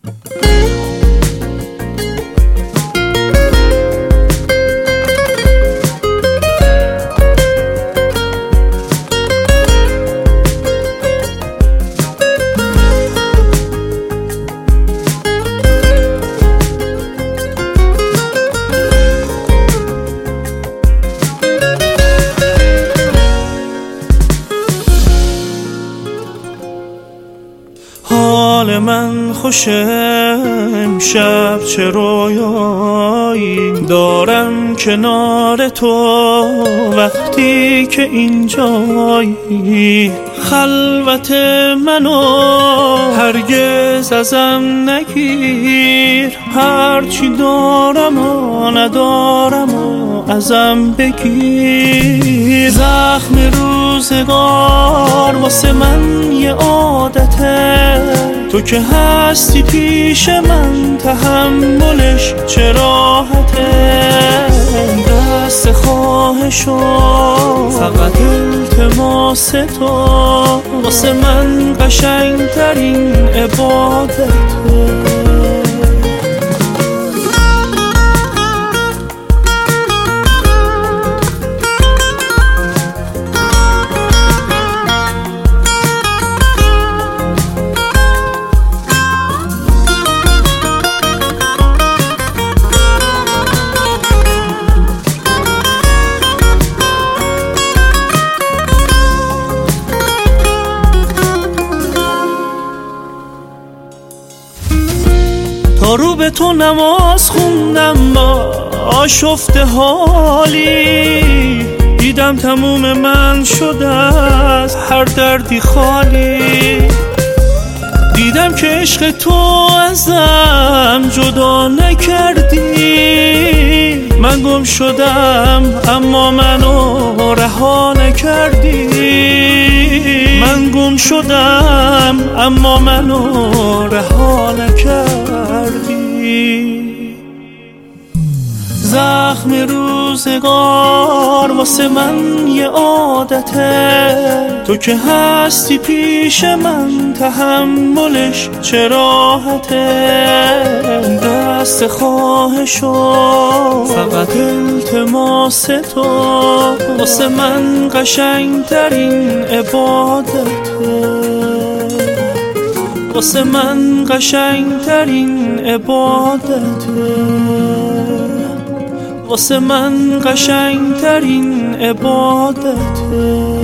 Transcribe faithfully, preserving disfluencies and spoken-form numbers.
حال من خوشه امشب، چه رویایی دارم کنار تو وقتی که اینجایی. خلوت منو هرگز ازم نگیر، هرچی دارم و ندارم و ازم بگیر. زخم روزگار واسه من یه عادته، تو که هستی پیش من تحملش چه راحته. دست خواهشو فقط التماس تو واسه من قشنگترین عبادته. تا رو به تو نماز خوندم با آشفته حالی، دیدم تموم من شده از هر دردی خالی. دیدم که عشق تو ازم جدا نکردی، من گم شدم اما منو رها نکردی. من گم شدم اما منو رها نکردی. زخم روزگار واسه من یه عادته، تو که هستی پیش من تحملش چه راحته. دست خواهشو فقط التماس تو واسه من قشنگترین عبادته. واسه من قشنگترین عبادته. واسه من قشنگترین عبادته.